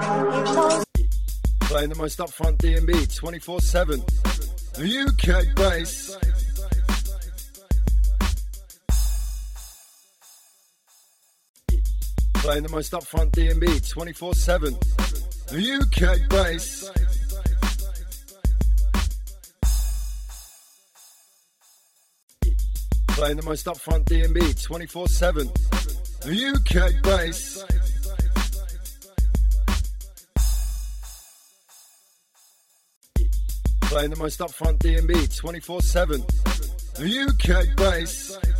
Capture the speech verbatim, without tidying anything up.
Playing the most upfront D and B twenty-four seven. U K bass. Playing the most upfront D and B twenty-four seven. U K bass. Playing the most upfront D and B twenty-four seven. U K bass. Playing the most upfront D and B twenty-four seven. U K bass.